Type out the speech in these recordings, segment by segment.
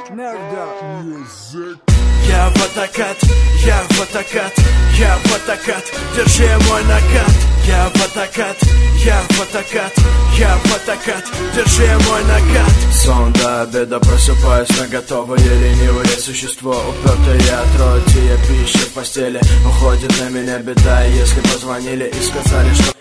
Nerda Music. Я в атакат, я в атакат, я в атакат, держи мой накат. Я в атакат, я в атакат, я в атакат, держи мой накат. Сон до обеда, просыпаюсь на готовое ленивое существо. Упертое отродье пищи в постели. Уходит на меня беда, если позвонили и сказали, что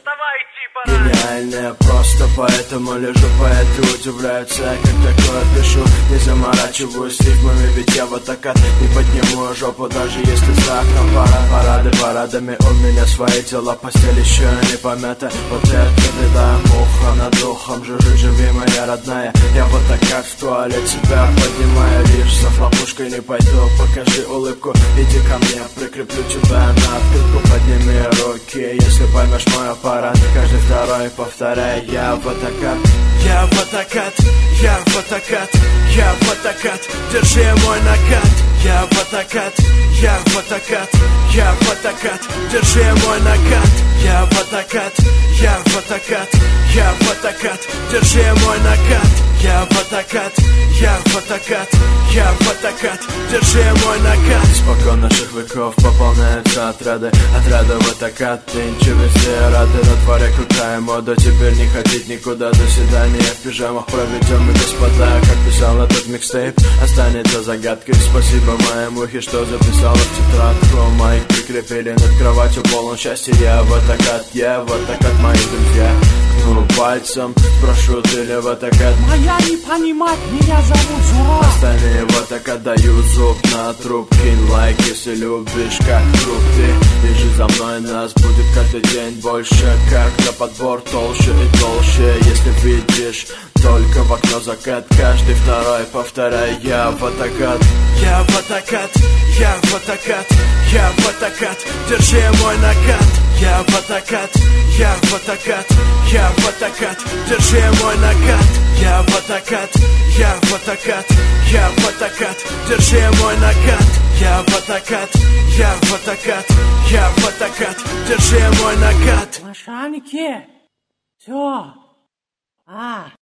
гениальная просто, поэтому лежу, поэты удивляются, как такое пишу. Не заморачиваюсь рифмами, ведь я в атакат. Не подниму жопу, даже если за окном парады парадами. У меня свои дела, постель еще не помята. Вот это беда, муха над духом. Живи, моя родная. Я в атакат, в туалет тебя поднимаю. Лишь за хлопушкой не пойду, покажи улыбку. Иди ко мне, прикреплю тебя на открытку. Подними руки, если поймешь мой аппарат. Каждый второй повторяй, я в атакат. Я в атакат, я в атакат, я в атакат, держи мой накат. Я в атакат, я в атакат, я в атакат, держи мой накат. Я в атакат, я в атакат, я в атакат, держи мой накат. Я в атакат, я в атакат, я в атакат, держи мой накат. Испокон наших веков пополняются отряды в атакат. Нынче везде рады, на дворе крутая мода. Теперь не ходить никуда, до свидания. В пижамах проведем мы, господа. Как писал этот микстейп, останется загадкой. Спасибо моей мухе, что записала в тетрадку. Майк прикрепили над кроватью, полон счастья. Я в атакат, мои друзья. Кну пальцем, спрошу, ты ли в атакат? Моя не понимать, меня зовут Зура. Остальные в атакат, даю зуб на труп. Кинь лайк, если любишь, как труп ты. Лежи за мной, нас будет каждый день больше. Как-то подбор толще и толще. Если видишь только в окно закат, каждый второй повторяй, я в атакат. Я в атакат, я в атакат, я в атакат, держи мой накат. Я в атакат, я в атакат, я в атакат, держи мой накат. Я в атакат, я в атакат, я в атакат, держи мой накат. Я в атакат, я в атакат, я в атакат, держи мой накат. Лошаники, все.